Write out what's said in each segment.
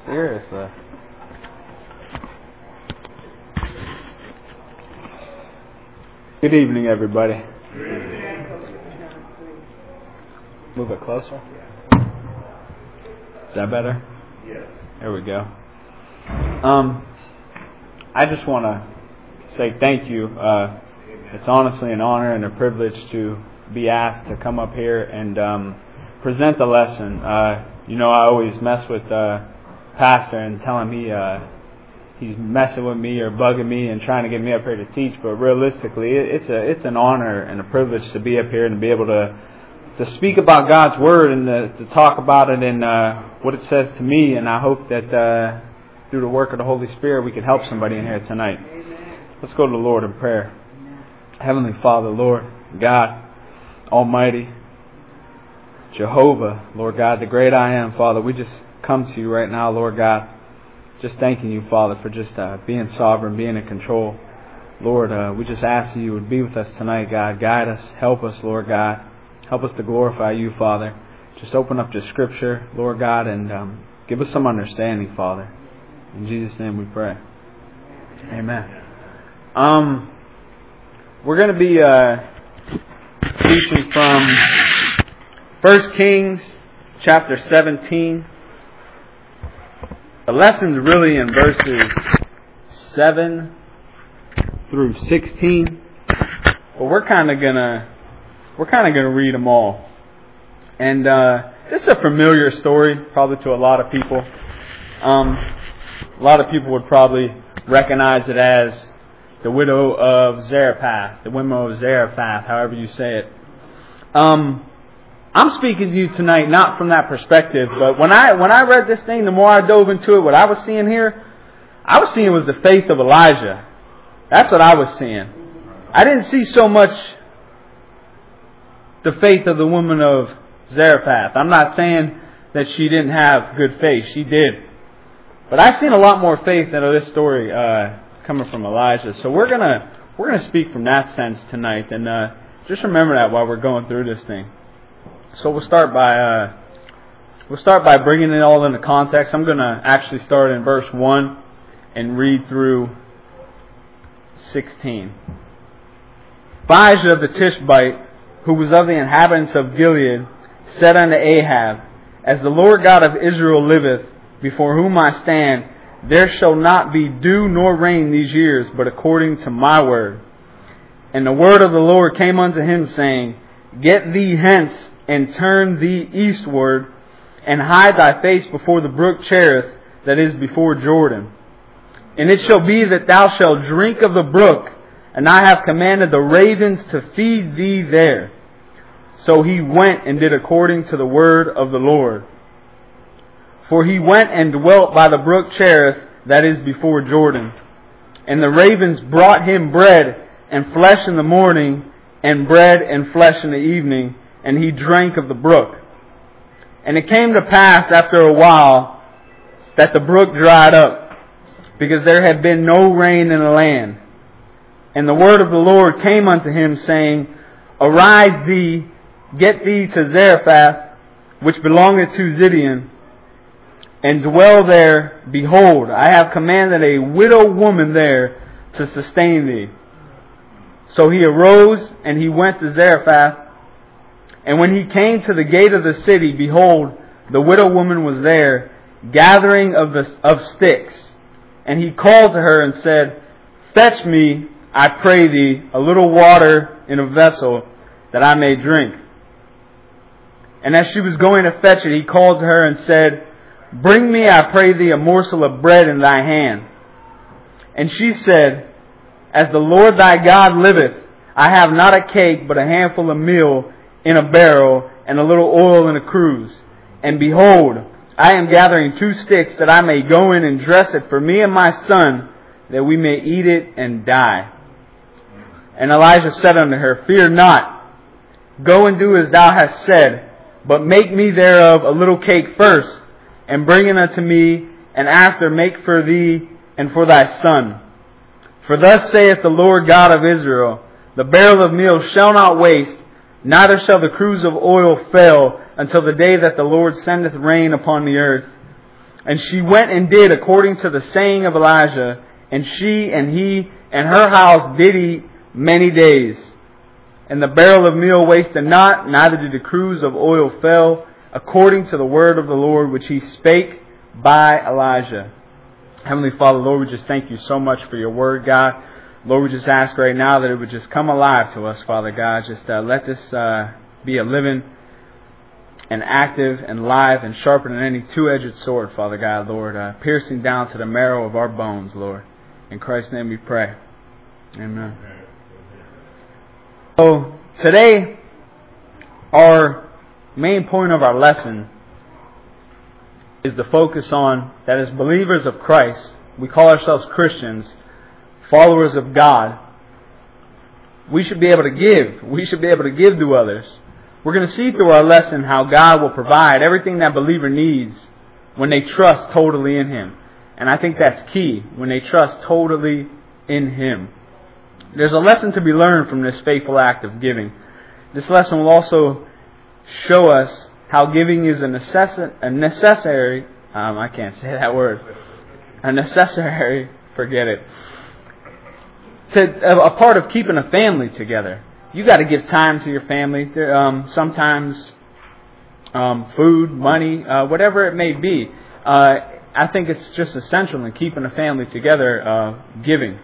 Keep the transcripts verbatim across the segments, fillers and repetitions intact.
Seriously. Good evening, everybody. Move it closer. Is that better? Yes. There we go. Um, I just want to say thank you. Uh, it's honestly an honor and a privilege to be asked to come up here and um, present the lesson. Uh, you know, I always mess with uh, Pastor and tell him he uh, he's messing with me or bugging me and trying to get me up here to teach. But realistically, it's a it's an honor and a privilege to be up here and to be able to to speak about God's Word and to, to talk about it and uh, what it says to me. And I hope that uh, through the work of the Holy Spirit, we can help somebody in here tonight. Let's go to the Lord in prayer. Heavenly Father, Lord God Almighty, Jehovah, Lord God, the great I am, Father, we just come to you right now, Lord God, just thanking you, Father, for just uh, being sovereign, being in control. Lord, uh, we just ask that you would be with us tonight, God. Guide us, help us, Lord God. Help us to glorify you, Father. Just open up the Scripture, Lord God, and um, give us some understanding, Father. In Jesus' name we pray. Amen. Um, we're going to be uh, teaching from First Kings chapter seventeen. The lesson's really in verses seven through sixteen. But we're kind of gonna we're kind of gonna read them all. And uh, this is a familiar story, probably to a lot of people. Um, a lot of people would probably recognize it as the widow of Zarephath, the women of Zarephath, however you say it. Um, I'm speaking to you tonight not from that perspective, but when I when I read this thing, the more I dove into it, what I was seeing here, I was seeing was the faith of Elijah. That's what I was seeing. I didn't see so much the faith of the woman of Zarephath. I'm not saying that she didn't have good faith. She did. But I've seen a lot more faith out of this story uh, coming from Elijah. So we're gonna we're gonna speak from that sense tonight, and uh, just remember that while we're going through this thing. So we'll start by uh, we'll start by bringing it all into context. I'm gonna actually start in verse one and read through sixteen. Abijah of the Tishbite, who was of the inhabitants of Gilead, said unto Ahab, As the Lord God of Israel liveth, before whom I stand, there shall not be dew nor rain these years, but according to my word. And the word of the Lord came unto him, saying, Get thee hence, and turn thee eastward, and hide thy face before the brook Cherith, that is before Jordan. And it shall be that thou shalt drink of the brook, and I have commanded the ravens to feed thee there. So he went and did according to the word of the Lord. For he went and dwelt by the brook Cherith, that is before Jordan. And the ravens brought him bread and flesh in the morning, and bread and flesh in the evening, and he drank of the brook. And it came to pass after a while that the brook dried up, because there had been no rain in the land. And the word of the Lord came unto him, saying, Arise thee, get thee to Zarephath, which belongeth to Zidon, and dwell there. Behold, I have commanded a widow woman there to sustain thee. So he arose, and he went to Zarephath. And when he came to the gate of the city, behold, the widow woman was there, gathering of the of sticks. And he called to her and said, Fetch me, I pray thee, a little water in a vessel, that I may drink. And as she was going to fetch it, he called to her and said, Bring me, I pray thee, a morsel of bread in thy hand. And she said, As the Lord thy God liveth, I have not a cake, but a handful of meal in a barrel, and a little oil in a cruse. And behold, I am gathering two sticks, that I may go in and dress it for me and my son, that we may eat it and die. And Elijah said unto her, Fear not, go and do as thou hast said, but make me thereof a little cake first, and bring it unto me, and after make for thee and for thy son. For thus saith the Lord God of Israel, The barrel of meal shall not waste, neither shall the cruse of oil fail, until the day that the Lord sendeth rain upon the earth. And she went and did according to the saying of Elijah, and she and he and her house did eat many days. And the barrel of meal wasted not, neither did the cruse of oil fail, according to the word of the Lord which he spake by Elijah. Heavenly Father, Lord, we just thank you so much for your word, God. Lord, we just ask right now that it would just come alive to us, Father God. Just uh, let this uh, be a living and active and live and sharper than any two-edged sword, Father God, Lord, uh, piercing down to the marrow of our bones, Lord. In Christ's name we pray. Amen. So today, our main point of our lesson is the focus on that as believers of Christ, we call ourselves Christians, followers of God. We should be able to give. We should be able to give to others. We're going to see through our lesson how God will provide everything that believer needs when they trust totally in Him. And I think that's key, when they trust totally in Him. There's a lesson to be learned from this faithful act of giving. This lesson will also show us how giving is a, necess- a necessary, um, I can't say that word, a necessary, forget it, to, a, a part of keeping a family together. You got to give time to your family. Um, sometimes um, food, money, uh, whatever it may be. Uh, I think it's just essential in keeping a family together, uh, giving.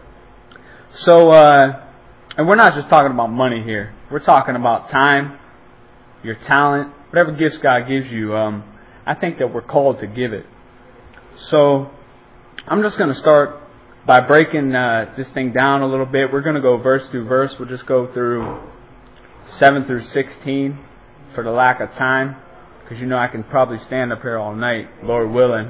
So, uh, and we're not just talking about money here. We're talking about time, your talent, whatever gifts God gives you. Um, I think that we're called to give it. So, I'm just going to start by breaking uh, this thing down a little bit. We're going to go verse through verse. We'll just go through seven through sixteen for the lack of time, because you know I can probably stand up here all night, Lord willing.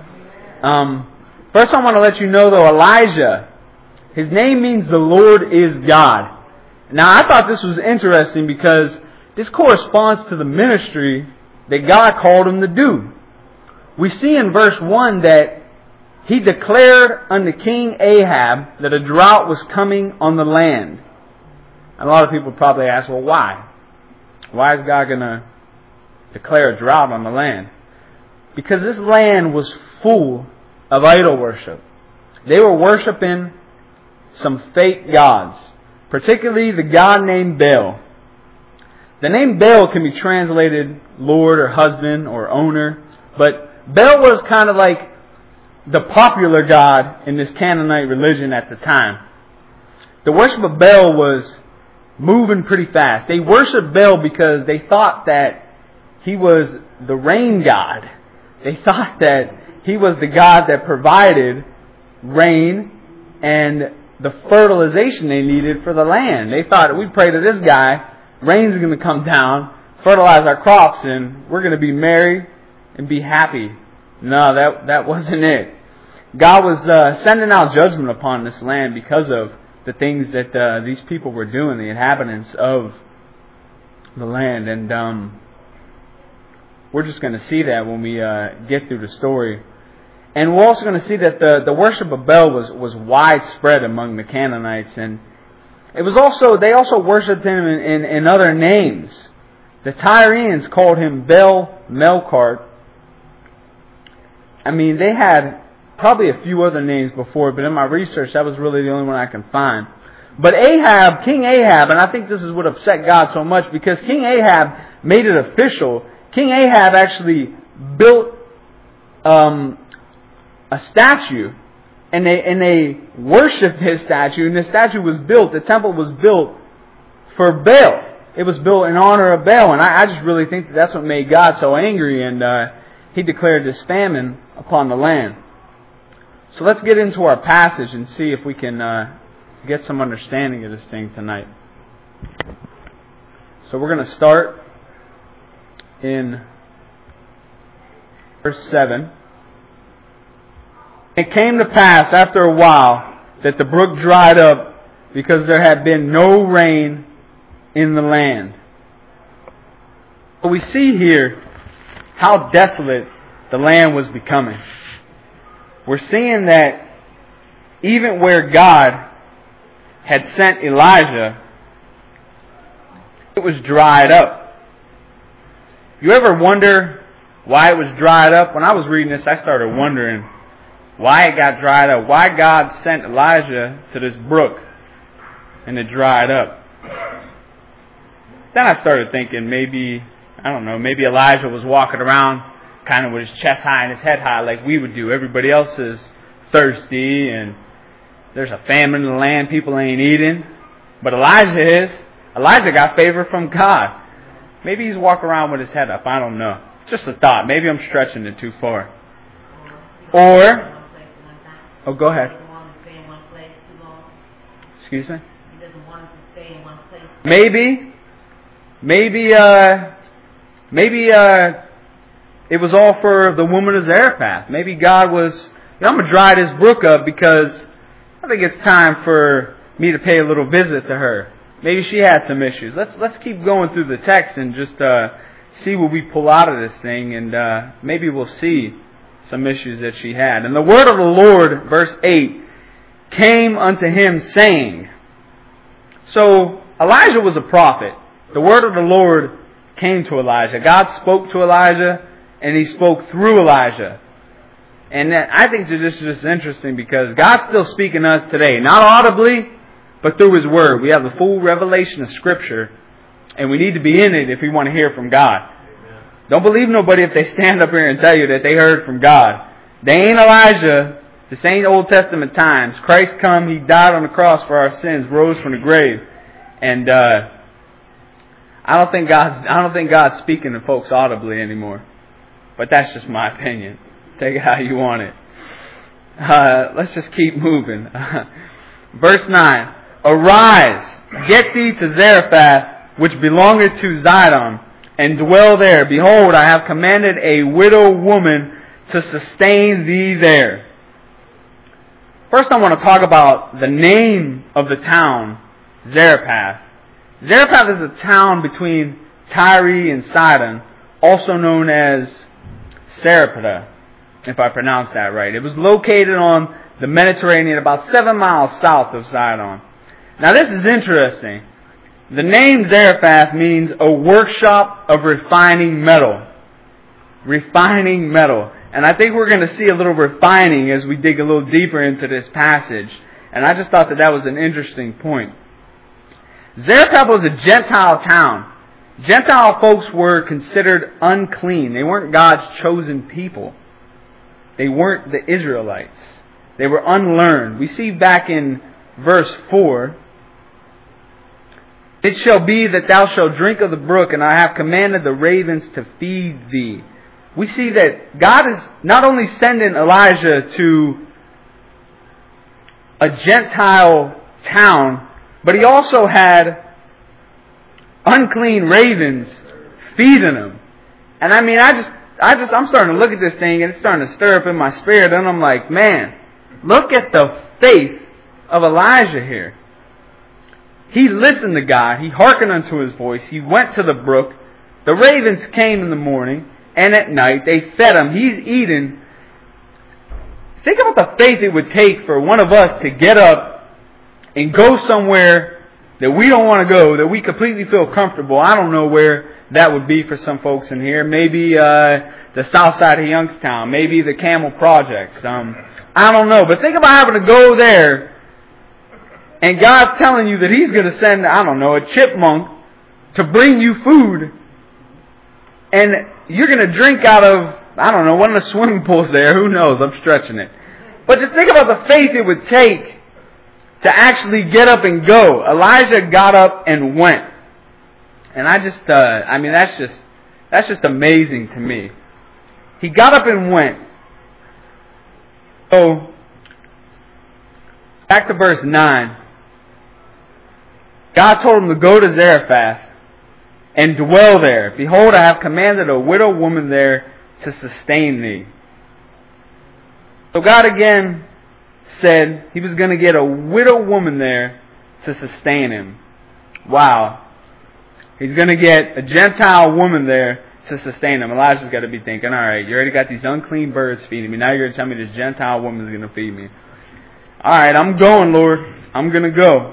Um, first I want to let you know, though, Elijah, his name means the Lord is God. Now, I thought this was interesting because this corresponds to the ministry that God called him to do. We see in verse one that he declared unto King Ahab that a drought was coming on the land. And a lot of people probably ask, well, why? Why is God going to declare a drought on the land? Because this land was full of idol worship. They were worshiping some fake gods, particularly the god named Baal. The name Baal can be translated Lord or husband or owner, but Baal was kind of like the popular god in this Canaanite religion at the time. The worship of Baal was moving pretty fast. They worshipped Baal because they thought that he was the rain god. They thought that he was the god that provided rain and the fertilization they needed for the land. They thought, we pray to this guy, rain's going to come down, fertilize our crops, and we're going to be merry and be happy. No, that that wasn't it. God was uh, sending out judgment upon this land because of the things that uh, these people were doing, the inhabitants of the land. And um, we're just going to see that when we uh, get through the story. And we're also going to see that the, the worship of Baal was, was widespread among the Canaanites. And it was also, they also worshipped him in, in, in other names. The Tyrians called him Baal Melkart. I mean, they had probably a few other names before, but in my research, that was really the only one I can find. But Ahab, King Ahab, and I think this is what upset God so much, because King Ahab made it official. King Ahab actually built um, a statue, and they and they worshipped his statue, and the statue was built, the temple was built for Baal. It was built in honor of Baal, and I, I just really think that that's what made God so angry, and uh, He declared this famine upon the land. So let's get into our passage and see if we can uh, get some understanding of this thing tonight. So we're going to start in verse seven. It came to pass after a while that the brook dried up because there had been no rain in the land. So we see here how desolate the land was becoming. We're seeing that even where God had sent Elijah, it was dried up. You ever wonder why it was dried up. When I was reading this, I started wondering why it got dried up. Why God sent Elijah to this brook and it dried up. Then I started thinking maybe, I don't know, maybe Elijah was walking around kind of with his chest high and his head high like we would do. Everybody else is thirsty and there's a famine in the land, people ain't eating. But Elijah is. Elijah got favor from God. Maybe he's walking around with his head up. I don't know. Just a thought. Maybe I'm stretching it too far. Or, oh, go ahead. Excuse me? Maybe, maybe, uh, maybe, uh, it was all for the woman of Zarephath. Maybe God was, you know, I'm going to dry this brook up because I think it's time for me to pay a little visit to her. Maybe she had some issues. Let's let's keep going through the text and just uh, see what we pull out of this thing, and uh, maybe we'll see some issues that she had. And the word of the Lord, verse eight, came unto him saying. So Elijah was a prophet. The word of the Lord came to Elijah. God spoke to Elijah, and He spoke through Elijah. And I think that this is just interesting because God's still speaking to us today. Not audibly, but through His Word. We have the full revelation of Scripture, and we need to be in it if we want to hear from God. Amen. Don't believe nobody if they stand up here and tell you that they heard from God. They ain't Elijah. This ain't Old Testament times. Christ come, He died on the cross for our sins, rose from the grave. And uh, I don't think God's, I don't think God's speaking to folks audibly anymore. But that's just my opinion. Take it how you want it. Uh, let's just keep moving. Verse nine. Arise, get thee to Zarephath, which belongeth to Zidon, and dwell there. Behold, I have commanded a widow woman to sustain thee there. First, I want to talk about the name of the town, Zarephath. Zarephath is a town between Tyre and Sidon, also known as Sarepta, if I pronounce that right. It was located on the Mediterranean, about seven miles south of Sidon. Now this is interesting. The name Zarephath means a workshop of refining metal. Refining metal. And I think we're going to see a little refining as we dig a little deeper into this passage. And I just thought that that was an interesting point. Zarephath was a Gentile town. Gentile folks were considered unclean. They weren't God's chosen people. They weren't the Israelites. They were unlearned. We see back in verse four, it shall be that thou shalt drink of the brook, and I have commanded the ravens to feed thee. We see that God is not only sending Elijah to a Gentile town, but He also had unclean ravens feeding him. And I mean, I just, I just, I'm starting to look at this thing, and it's starting to stir up in my spirit, and I'm like, man, look at the faith of Elijah here. He listened to God. He hearkened unto His voice. He went to the brook. The ravens came in the morning and at night. They fed him. He's eating. Think about the faith it would take for one of us to get up and go somewhere that we don't want to go, that we completely feel comfortable. I don't know where that would be for some folks in here. Maybe uh, the south side of Youngstown. Maybe the Camel Projects. Um, I don't know. But think about having to go there, and God's telling you that He's going to send, I don't know, a chipmunk to bring you food. And you're going to drink out of, I don't know, one of the swimming pools there. Who knows? I'm stretching it. But just think about the faith it would take to actually get up and go. Elijah got up and went. And I just, uh, I mean, that's just, that's just amazing to me. He got up and went. So, back to verse nine. God told him to go to Zarephath and dwell there. Behold, I have commanded a widow woman there to sustain thee. So God again said He was going to get a widow woman there to sustain him. Wow. He's going to get a Gentile woman there to sustain him. Elijah's got to be thinking, all right, you already got these unclean birds feeding me. Now you're going to tell me this Gentile woman is going to feed me. All right, I'm going, Lord. I'm going to go.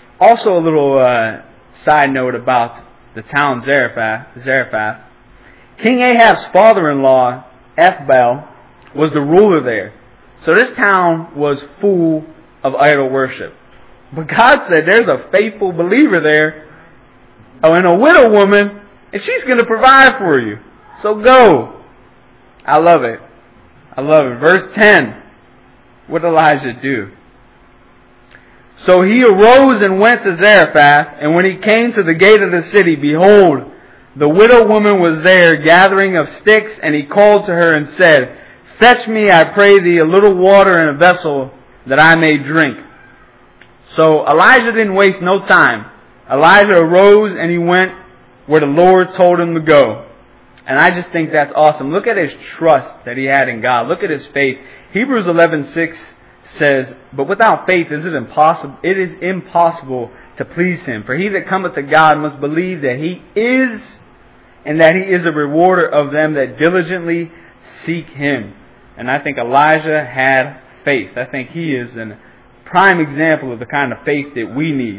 Also, a little uh, side note about the town Zarephath. Zarephath. King Ahab's father-in-law, Ethbaal, was the ruler there. So this town was full of idol worship. But God said there's a faithful believer there, oh, and a widow woman, and she's going to provide for you. So go. I love it. I love it. Verse ten. What did Elijah do? So he arose and went to Zarephath, and when he came to the gate of the city, behold, the widow woman was there gathering of sticks, and he called to her and said, Fetch me, I pray thee, a little water in a vessel that I may drink. So Elijah didn't waste no time. Elijah arose and he went where the Lord told him to go. And I just think that's awesome. Look at his trust that he had in God. Look at his faith. Hebrews eleven six says, But without faith is it impossible, it is impossible to please him. For he that cometh to God must believe that he is, and that he is a rewarder of them that diligently seek him. And I think Elijah had faith. I think he is a prime example of the kind of faith that we need.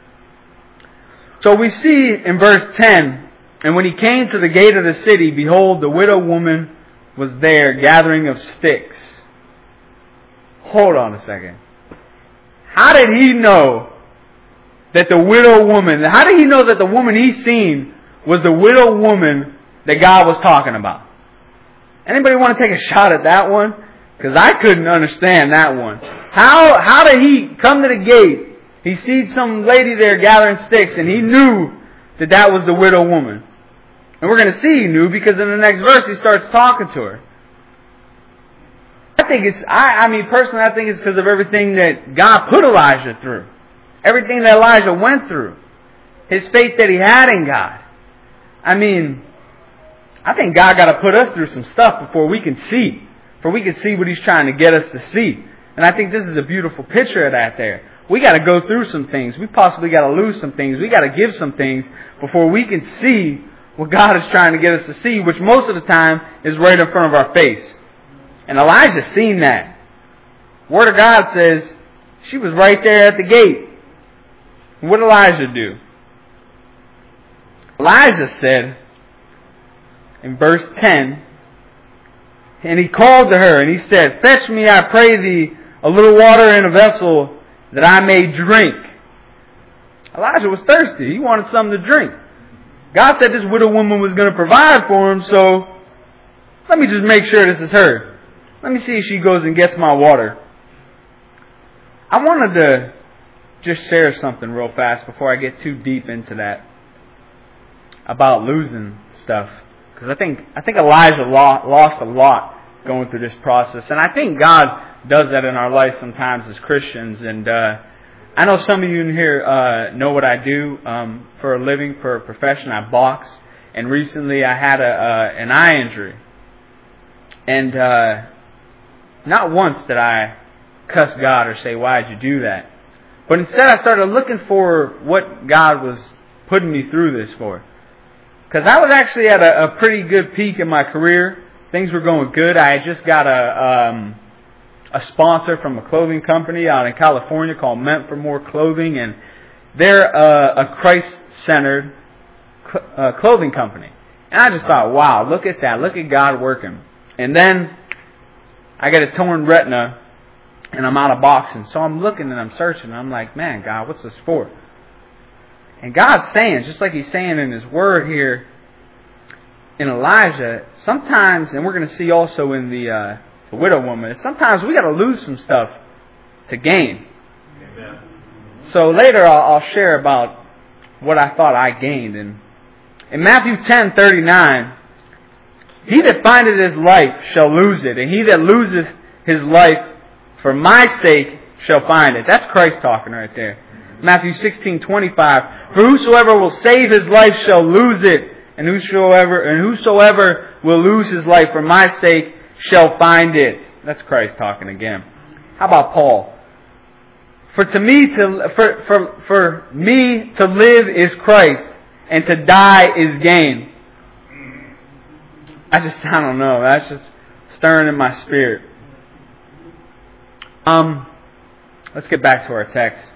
So we see in verse ten, and when he came to the gate of the city, behold, the widow woman was there gathering of sticks. Hold on a second. How did he know that the widow woman, how did he know that the woman he seen was the widow woman that God was talking about? Anybody want to take a shot at that one? Because I couldn't understand that one. How how did he come to the gate? He sees some lady there gathering sticks, and he knew that that was the widow woman. And we're going to see he knew, because in the next verse he starts talking to her. I think it's, I, I mean personally, I think it's because of everything that God put Elijah through. Everything that Elijah went through. His faith that he had in God. I mean, I think God got to put us through some stuff before we can see. Before we can see what He's trying to get us to see. And I think this is a beautiful picture of that there. We got to go through some things. We possibly got to lose some things. We got to give some things before we can see what God is trying to get us to see, which most of the time is right in front of our face. And Elijah seen that. Word of God says she was right there at the gate. What did Elijah do? Elijah said in verse ten, and he called to her and he said, Fetch me, I pray thee, a little water in a vessel that I may drink. Elijah was thirsty. He wanted something to drink. God said this widow woman was going to provide for him, so let me just make sure this is her. Let me see if she goes and gets my water. I wanted to just share something real fast before I get too deep into that about losing stuff. Because I think I think Elijah lost a lot going through this process. And I think God does that in our life sometimes as Christians. And uh, I know some of you in here uh, know what I do um, for a living, for a profession. I box. And recently I had a uh, an eye injury. And uh, not once did I cuss God or say, why'd you do that? But instead I started looking for what God was putting me through this for. Because I was actually at a, a pretty good peak in my career. Things were going good. I had just got a um, a sponsor from a clothing company out in California called Meant for More Clothing. And they're uh, a Christ-centered cl- uh, clothing company. And I just thought, wow, look at that. Look at God working. And then I get a torn retina and I'm out of boxing. So I'm looking and I'm searching. And I'm like, man, God, what's this for? And God's saying, just like He's saying in His Word here in Elijah, sometimes, and we're going to see also in the, uh, the widow woman, sometimes we got to lose some stuff to gain. Amen. So later I'll, I'll share about what I thought I gained. And in Matthew ten thirty-nine, he that findeth his life shall lose it, and he that loseth his life for my sake shall find it. That's Christ talking right there. Matthew sixteen twenty-five. For whosoever will save his life shall lose it, and whosoever and whosoever will lose his life for my sake shall find it. That's Christ talking again. How about Paul? For to me to for for for me to live is Christ, and to die is gain. I just I don't know. That's just stirring in my spirit. Um, let's get back to our text.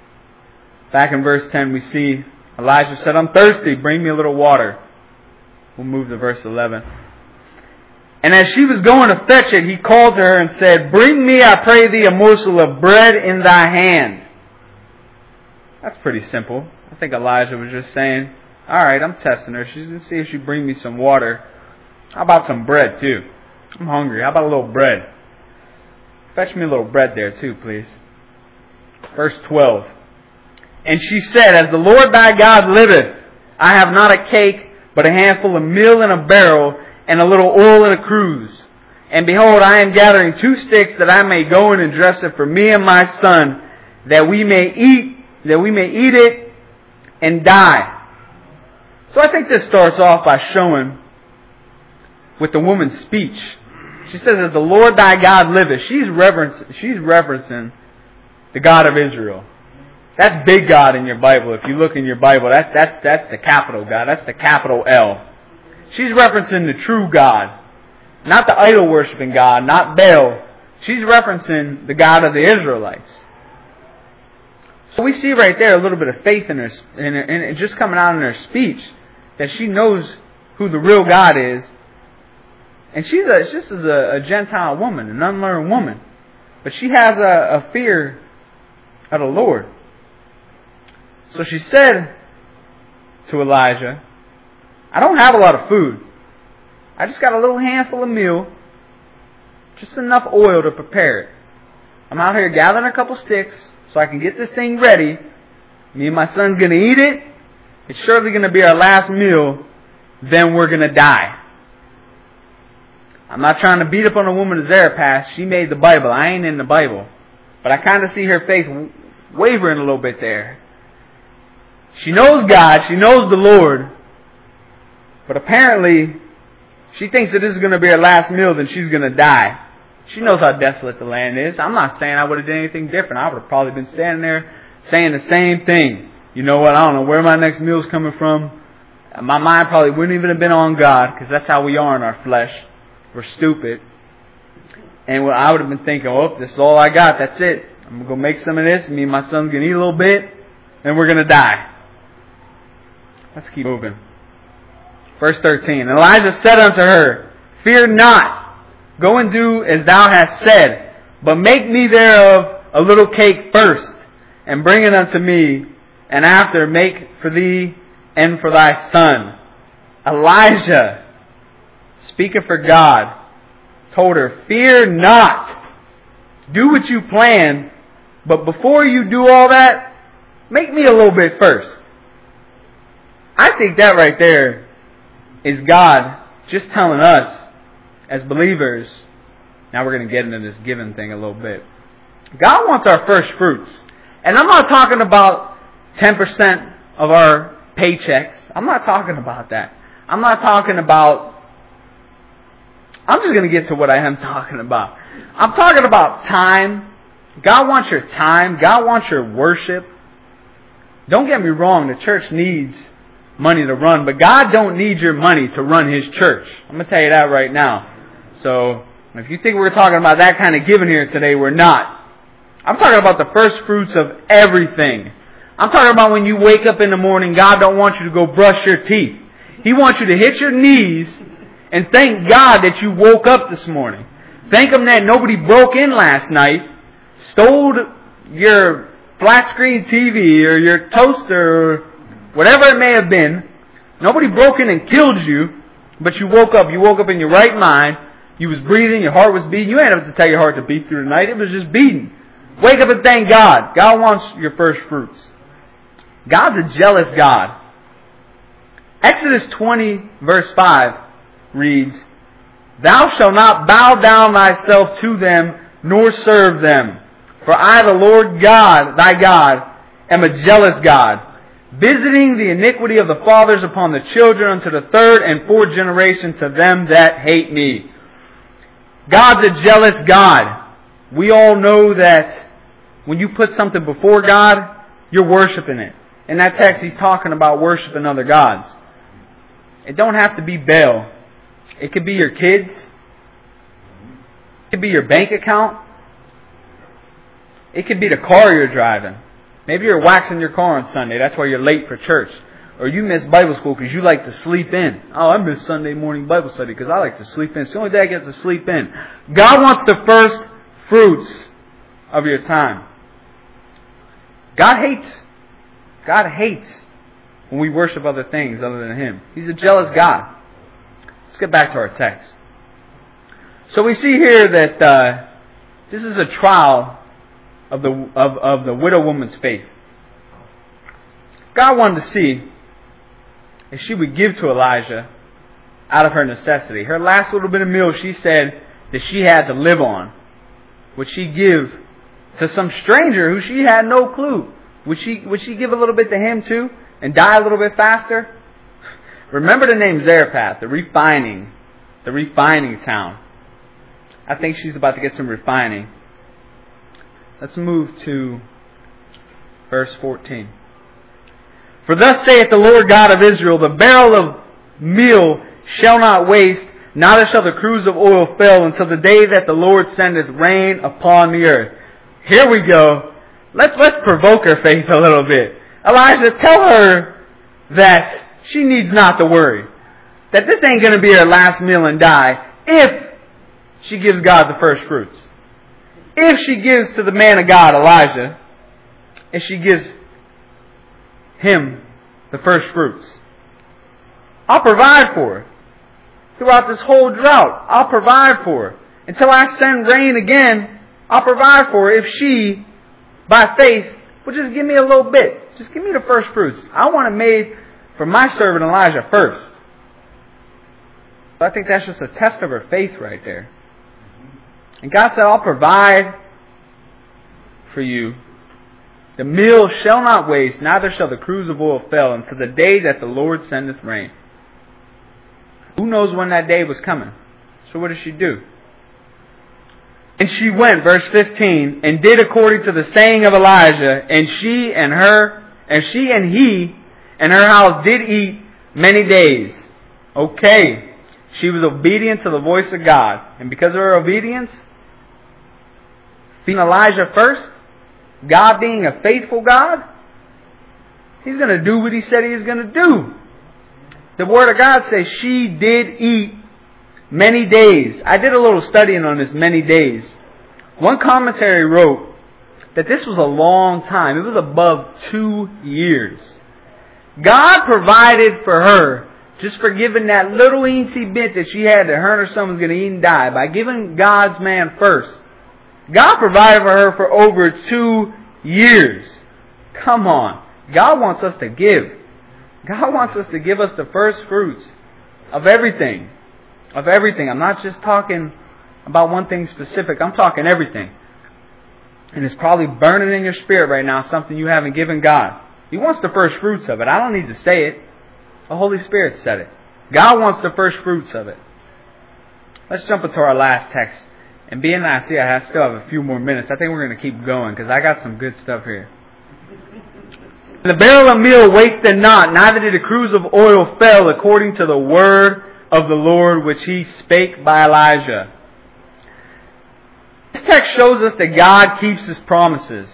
Back in verse ten, we see Elijah said, I'm thirsty, bring me a little water. We'll move to verse eleven. And as she was going to fetch it, he called to her and said, Bring me, I pray thee, a morsel of bread in thy hand. That's pretty simple. I think Elijah was just saying, alright, I'm testing her. She's going to see if she brings me some water. How about some bread too? I'm hungry. How about a little bread? Fetch me a little bread there too, please. Verse twelve. And she said, As the Lord thy God liveth, I have not a cake, but a handful of meal in a barrel, and a little oil in a cruse. And behold, I am gathering two sticks, that I may go in and dress it for me and my son, that we may eat, that we may eat it and die. So I think this starts off by showing with the woman's speech. She says, As the Lord thy God liveth. She's reverencing, she's referencing the God of Israel. That's big God in your Bible. If you look in your Bible, that's, that's, that's the capital God. That's the capital L. She's referencing the true God. Not the idol-worshipping God, not Baal. She's referencing the God of the Israelites. So we see right there a little bit of faith in her, in her, in just coming out in her speech, that she knows who the real God is. And she's a, she's just a, a Gentile woman, an unlearned woman. But she has a, a fear of the Lord. So she said to Elijah, I don't have a lot of food. I just got a little handful of meal. Just enough oil to prepare it. I'm out here gathering a couple sticks so I can get this thing ready. Me and my son's going to eat it. It's surely going to be our last meal. Then we're going to die. I'm not trying to beat up on a woman as Zarephath. She made the Bible. I ain't in the Bible. But I kind of see her faith wavering a little bit there. She knows God. She knows the Lord. But apparently, she thinks that this is going to be her last meal, then she's going to die. She knows how desolate the land is. I'm not saying I would have done anything different. I would have probably been standing there saying the same thing. You know what? I don't know where my next meal is coming from. My mind probably wouldn't even have been on God, because that's how we are in our flesh. We're stupid. And what I would have been thinking, oh, this is all I got. That's it. I'm going to go make some of this. Me and my son's going to eat a little bit. And we're going to die. Let's keep moving. Verse thirteen. And Elijah said unto her, Fear not. Go and do as thou hast said. But make me thereof a little cake first. And bring it unto me. And after make for thee and for thy son. Elijah, speaking for God, told her, Fear not. Do what you plan. But before you do all that, make me a little bit first. I think that right there is God just telling us as believers. Now we're going to get into this giving thing a little bit. God wants our first fruits. And I'm not talking about ten percent of our paychecks. I'm not talking about that. I'm not talking about... I'm just going to get to what I am talking about. I'm talking about time. God wants your time. God wants your worship. Don't get me wrong. The church needs money to run, but God don't need your money to run His church. I'm going to tell you that right now. So, if you think we're talking about that kind of giving here today, we're not. I'm talking about the first fruits of everything. I'm talking about when you wake up in the morning, God don't want you to go brush your teeth. He wants you to hit your knees and thank God that you woke up this morning. Thank Him that nobody broke in last night, stole your flat screen T V or your toaster or whatever it may have been. Nobody broke in and killed you, but you woke up. You woke up in your right mind. You was breathing. Your heart was beating. You ain't have to tell your heart to beat through the night. It was just beating. Wake up and thank God. God wants your first fruits. God's a jealous God. Exodus twenty verse five reads, Thou shalt not bow down thyself to them, nor serve them. For I, the Lord God, thy God, am a jealous God, visiting the iniquity of the fathers upon the children unto the third and fourth generation to them that hate me. God's a jealous God. We all know that when you put something before God, you're worshiping it. In that text, he's talking about worshiping other gods. It don't have to be Baal. It could be your kids. It could be your bank account. It could be the car you're driving. Maybe you're waxing your car on Sunday. That's why you're late for church. Or you miss Bible school because you like to sleep in. Oh, I miss Sunday morning Bible study because I like to sleep in. It's the only day I get to sleep in. God wants the first fruits of your time. God hates. God hates when we worship other things other than Him. He's a jealous God. Let's get back to our text. So we see here that uh, this is a trial of the of, of the widow woman's faith. God wanted to see if she would give to Elijah out of her necessity. Her last little bit of meal, she said that she had to live on. Would she give to some stranger who she had no clue? Would she would she give a little bit to him too and die a little bit faster? Remember the name Zarephath, the refining, the refining town. I think she's about to get some refining. Let's move to verse fourteen. For thus saith the Lord God of Israel, the barrel of meal shall not waste, neither shall the cruse of oil fail until the day that the Lord sendeth rain upon the earth. Here we go. Let's, let's provoke her faith a little bit. Elijah, tell her that she needs not to worry. That this ain't going to be her last meal and die if she gives God the first fruits. If she gives to the man of God, Elijah, if she gives him the first fruits, I'll provide for her. Throughout this whole drought, I'll provide for her. Until I send rain again, I'll provide for her if she, by faith, will just give me a little bit. Just give me the first fruits. I want it made for my servant Elijah first. I think that's just a test of her faith right there. And God said, I'll provide for you. The meal shall not waste, neither shall the cruse of oil fail until the day that the Lord sendeth rain. Who knows when that day was coming? So what did she do? And she went, verse fifteen, and did according to the saying of Elijah, and she and her, and she and he and her house did eat many days. Okay. She was obedient to the voice of God. And because of her obedience, feeding Elijah first, God being a faithful God, He's going to do what He said He was going to do. The Word of God says she did eat many days. I did a little studying on this many days. One commentary wrote that this was a long time. It was above two years. God provided for her just for giving that little eensy bit that she had that her and her son was going to eat and die by giving God's man first. God provided for her for over two years. Come on. God wants us to give. God wants us to give us the first fruits of everything. Of everything. I'm not just talking about one thing specific. I'm talking everything. And it's probably burning in your spirit right now, something you haven't given God. He wants the first fruits of it. I don't need to say it. The Holy Spirit said it. God wants the first fruits of it. Let's jump into our last text. And being that I see I still have a few more minutes, I think we're going to keep going because I got some good stuff here. The barrel of meal wasted not, neither did the cruse of oil fail, according to the word of the Lord which He spake by Elijah. This text shows us that God keeps His promises.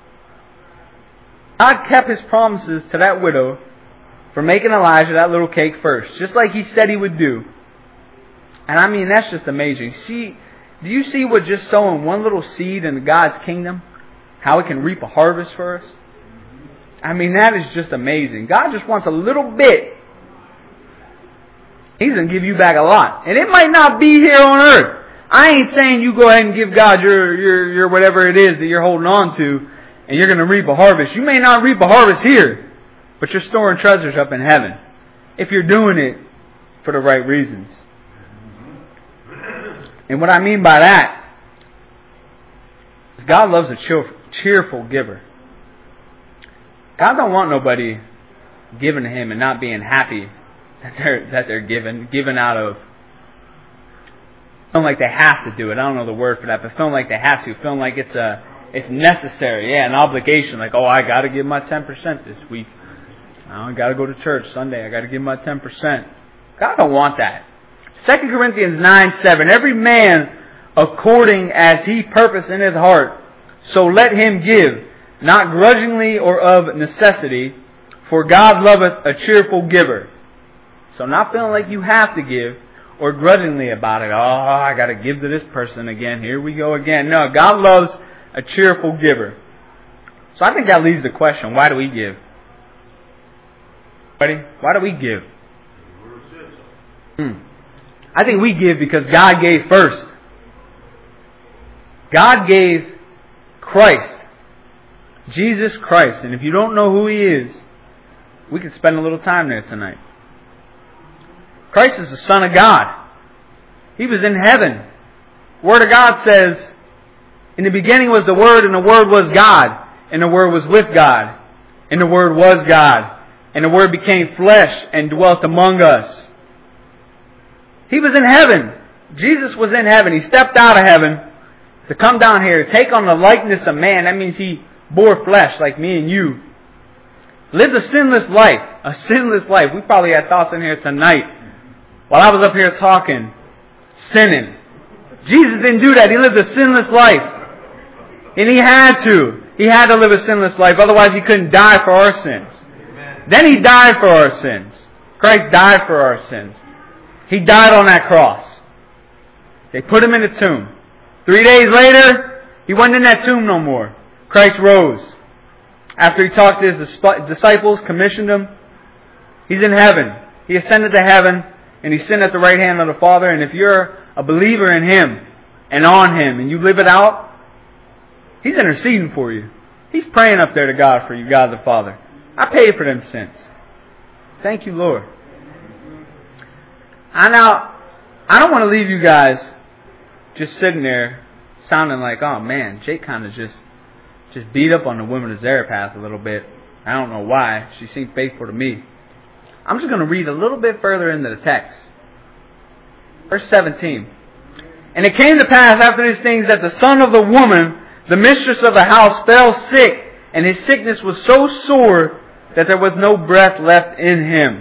God kept His promises to that widow for making Elijah that little cake first, just like He said He would do. And I mean, that's just amazing. See, do you see what just sowing one little seed in God's kingdom, how it can reap a harvest for us? I mean, that is just amazing. God just wants a little bit. He's going to give you back a lot. And it might not be here on earth. I ain't saying you go ahead and give God your, your, your whatever it is that you're holding on to and you're going to reap a harvest. You may not reap a harvest here, but you're storing treasures up in heaven if you're doing it for the right reasons. And what I mean by that is God loves a cheerful giver. God don't want nobody giving to Him and not being happy that they're that they're given, given out of feeling like they have to do it. I don't know the word for that, but feeling like they have to, feeling like it's a it's necessary, yeah, an obligation. Like, oh, I got to give my ten percent this week. I got to go to church Sunday. I got to give my ten percent. God don't want that. Second Corinthians nine seven. Every man according as he purposed in his heart, so let him give, not grudgingly or of necessity, For God loveth a cheerful giver. So not feeling like you have to give or grudgingly about it. Oh, I got to give to this person again. Here we go again. No, God loves a cheerful giver. So I think that leads to the question, why do we give? Buddy, why do we give? Hmm. I think we give because God gave first. God gave Christ. Jesus Christ. And if you don't know who He is, we can spend a little time there tonight. Christ is the Son of God. He was in heaven. The Word of God says, in the beginning was the Word, and the Word was God, and the Word was with God, and the Word was God, and the Word became flesh and dwelt among us. He was in heaven. Jesus was in heaven. He stepped out of heaven to come down here, take on the likeness of man. That means He bore flesh like me and you. Lived a sinless life. A sinless life. We probably had thoughts in here tonight while I was up here talking, sinning. Jesus didn't do that. He lived a sinless life. And He had to. He had to live a sinless life. Otherwise He couldn't die for our sins. Amen. Then He died for our sins. Christ died for our sins. He died on that cross. They put Him in a tomb. Three days later, He wasn't in that tomb no more. Christ rose. After He talked to His disciples, commissioned them, He's in heaven. He ascended to heaven, and He's sitting at the right hand of the Father. And if you're a believer in Him and on Him, and you live it out, He's interceding for you. He's praying up there to God for you, God the Father. I paid for them sins. Thank you, Lord. I now, I don't want to leave you guys just sitting there sounding like, oh man, Jake kind of just just beat up on the woman of Zarephath a little bit. I don't know why. She seemed faithful to me. I'm just going to read a little bit further into the text. Verse seventeen. And it came to pass after these things that the son of the woman, the mistress of the house, fell sick, and his sickness was so sore that there was no breath left in him.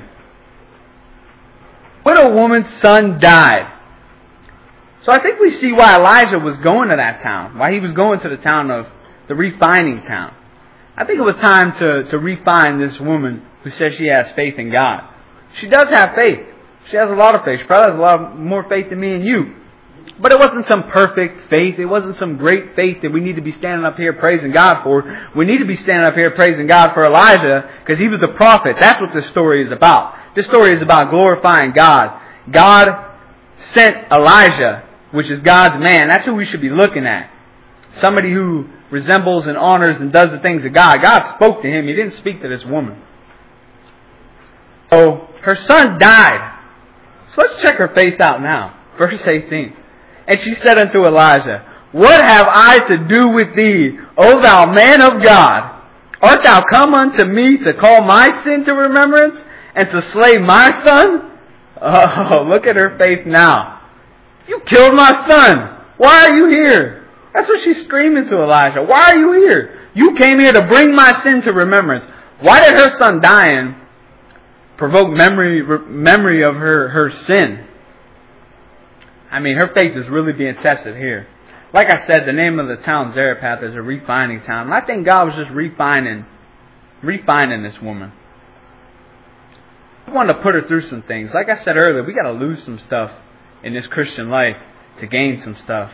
Widow woman's son died. So I think we see why Elijah was going to that town, why he was going to the town of the refining town. I think it was time to, to refine this woman who says she has faith in God. She does have faith. She has a lot of faith. She probably has a lot more faith than me and you. But it wasn't some perfect faith. It wasn't some great faith that we need to be standing up here praising God for. We need to be standing up here praising God for Elijah because he was the prophet. That's what this story is about. This story is about glorifying God. God sent Elijah, which is God's man. That's who we should be looking at. Somebody who resembles and honors and does the things of God. God spoke to him. He didn't speak to this woman. So her son died. So let's check her faith out now. Verse eighteen. And she said unto Elijah, What have I to do with thee, O thou man of God? Art thou come unto me to call my sin to remembrance and to slay my son? Oh, look at her faith now. You killed my son. Why are you here? That's what she's screaming to Elijah. Why are you here? You came here to bring my sin to remembrance. Why did her son dying provoke memory memory of her, her sin? I mean, her faith is really being tested here. Like I said, the name of the town, Zarephath, is a refining town. And I think God was just refining, refining this woman. I wanted to put her through some things. Like I said earlier, we got to lose some stuff in this Christian life to gain some stuff.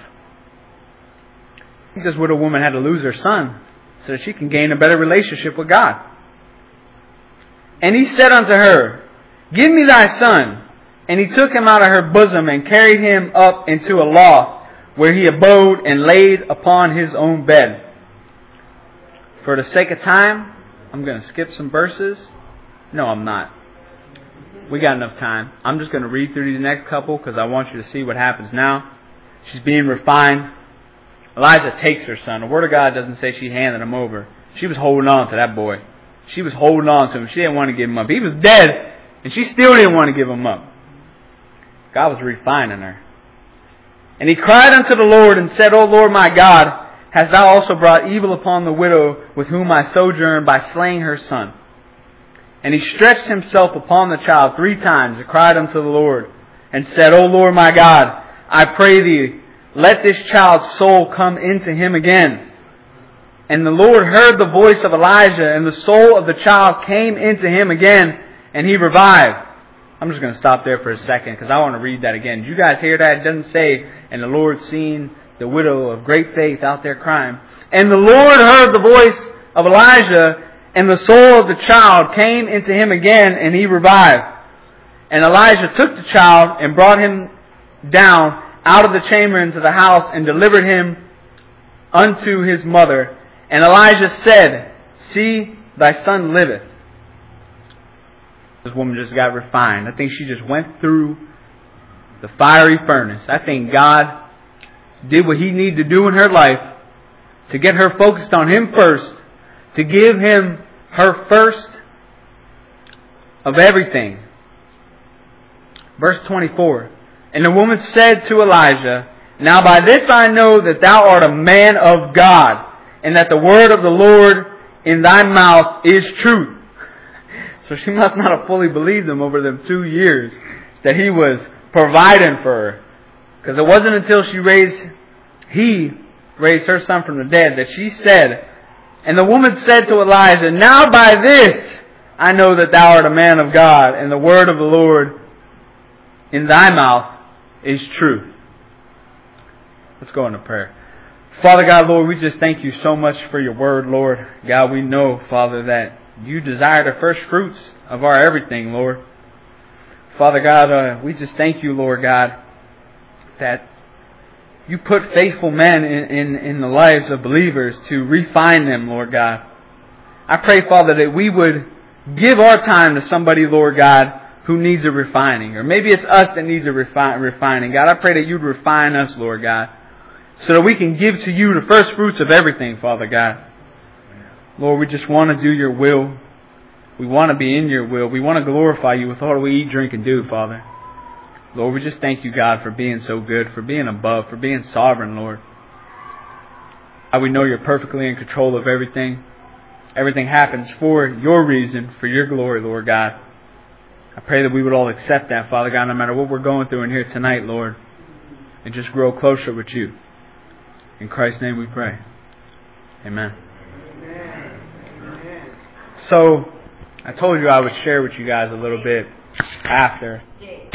I think this widow woman had to lose her son so that she can gain a better relationship with God. And he said unto her, Give me thy son. And he took him out of her bosom and carried him up into a loft where he abode and laid upon his own bed. For the sake of time, I'm going to skip some verses. No, I'm not. We got enough time. I'm just going to read through these next couple because I want you to see what happens now. She's being refined. Elijah takes her son. The Word of God doesn't say she handed him over. She was holding on to that boy. She was holding on to him. She didn't want to give him up. He was dead, and she still didn't want to give him up. God was refining her. And he cried unto the Lord and said, O Lord my God, hast thou also brought evil upon the widow with whom I sojourn by slaying her son? And he stretched himself upon the child three times and cried unto the Lord and said, O Lord my God, I pray thee, let this child's soul come into him again. And the Lord heard the voice of Elijah, and the soul of the child came into him again, and he revived. I'm just going to stop there for a second because I want to read that again. Did you guys hear that? It doesn't say, and the Lord seen the widow of great faith out there crying. And the Lord heard the voice of Elijah, and the soul of the child came into him again, and he revived. And Elijah took the child and brought him down out of the chamber into the house and delivered him unto his mother. And Elijah said, See, thy son liveth. This woman just got refined. I think she just went through the fiery furnace. I think God did what He needed to do in her life to get her focused on Him first, to give Him her first of everything. Verse twenty-four. And the woman said to Elijah, Now by this I know that thou art a man of God, and that the word of the Lord in thy mouth is truth. So she must not have fully believed him over them two years that he was providing for her. Because it wasn't until she raised, he raised her son from the dead that she said, And the woman said to Elijah, Now by this I know that thou art a man of God, and the word of the Lord in thy mouth is truth. Let's go into prayer. Father God, Lord, we just thank you so much for your word, Lord. God, we know, Father, that you desire the first fruits of our everything, Lord. Father God, uh, we just thank you, Lord God, that you put faithful men in, in, in the lives of believers to refine them, Lord God. I pray, Father, that we would give our time to somebody, Lord God, who needs a refining. Or maybe it's us that needs a refi- refining. God, I pray that you'd refine us, Lord God, so that we can give to you the first fruits of everything, Father God. Lord, we just want to do your will. We want to be in your will. We want to glorify you with all we eat, drink, and do, Father. Lord, we just thank you, God, for being so good, for being above, for being sovereign, Lord. God, we know you're perfectly in control of everything. Everything happens for your reason, for your glory, Lord God. I pray that we would all accept that, Father God, no matter what we're going through in here tonight, Lord, and just grow closer with you. In Christ's name we pray. Amen. So, I told you I would share with you guys a little bit after